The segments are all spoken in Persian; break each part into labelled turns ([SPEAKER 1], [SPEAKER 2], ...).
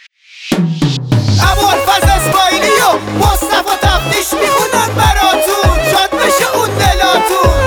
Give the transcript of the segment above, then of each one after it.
[SPEAKER 1] ابوالفضل اسماعیلی و مصطفی تفتیش میخونن براتون، شاد بشه اون دلاتون.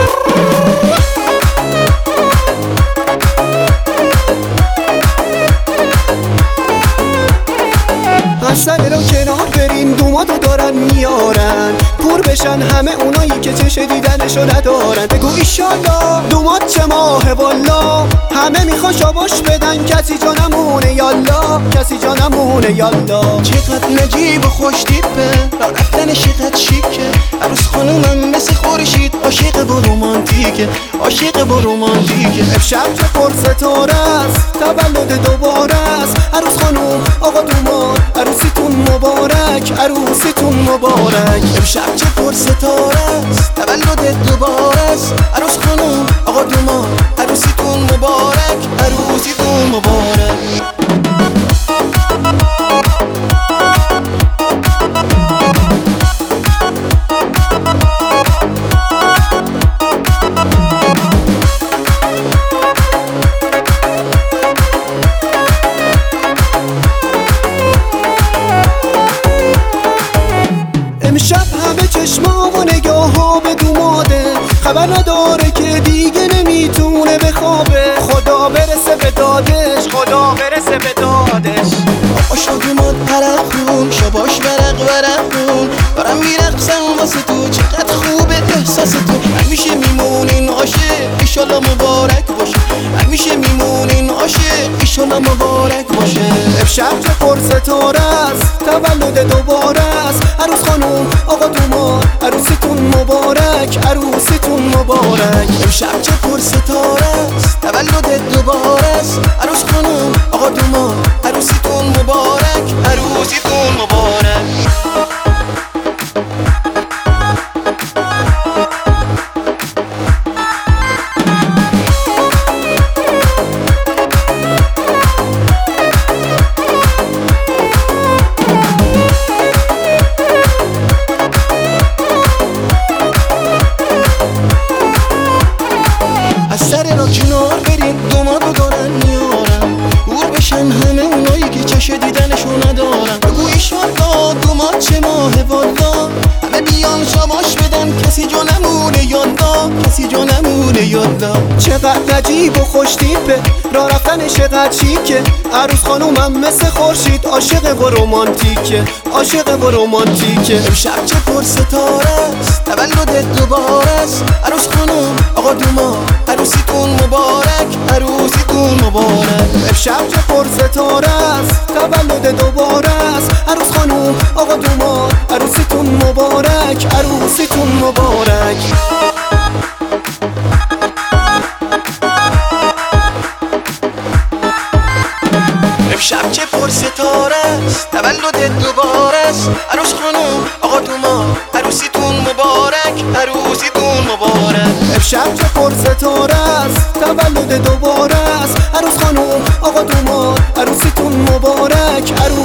[SPEAKER 1] از سر رو کنار بریم، دوماتو دارن میارن، پور بشن همه اونایی که چش دیدنشو ندارن. بگو ایشالله دومات چه ماه والا، همه میخوان شاباش بدن، کسی جا نمونه یالا، کسی جا نمونه یالا. چقدر نجیب و خوش تیپه، را رفتن شیقت شیکه، عروس خانومم مثل خورشید، عاشق و رومانتیکه، عاشق و رومانتیکه. امشب چه پر ستاره است، تولد دوباره است، عروس خانوم آقا دومات عروسیتون مبارک، عروسیتون مبارک. امشب چه پر ستاره است، تولد دوباره است، عروس خانوم آقا دومات عروسیتون مبارک، عروسیتون مبارک. امشب همه چشما و نگاه ها به دوماده، خبر نداره که دیگه نمیتونه بخوابه. خدا برسه به دادش، خدا برسه به دادش. آشا دومات پرخون، شباش ورق ورقون، برم میرقصم واسه تو، چقدر خوبه احساس تو. همیشه میمونین عاشق، ایشالا مبارک باشه، همیشه میمونین عاشق، ایشالا مبارک باشه. امشب چه پر ستاره است، تولد دوباره است، عروس خانوم آقا دومات عروسیتون مبارک، عروسیتون مبارک. امشب چه پر ستاره است، تولد دوباره است، عروس خانوم آقا دومات عروسیتون مبارک، عروسیتون مبارک. از سر را کنار بریم، دوماتو دارن میارن، پور بشن همه اونایی که چش دیدنشو ندارن. بگو ایشالله دومات چه ماه والا، همه بیان شاباش بدن، کسی جا نمونه یالا، کسی جا نمونه یالا. چقدر عجیب و خوش تیپه، را رفتن چقدر شیکه، عروس خانومم مثل خورشید، عاشق و رومانتیکه، عاشق و رومانتیکه. امشب چه پر ستاره است، تولد دوباره است، عروس خانوم آقا دومات عروسیتون مبارک، عروسیتون مبارک. امشب چه پر ستاره است، تولد دوباره است، عروس خانوم آقا دومات عروسیتون مبارک، عروسیتون مبارک. امشب چه پر ستاره است، تولد دوباره است، عروس خانوم آقا دومات عروسیتون مبارک، عروسیتون مبارک. امشب چه پر ستاره است، تولد دوباره است، عروس خانوم آقا دومات عروسیتون مبارک، عروسیتون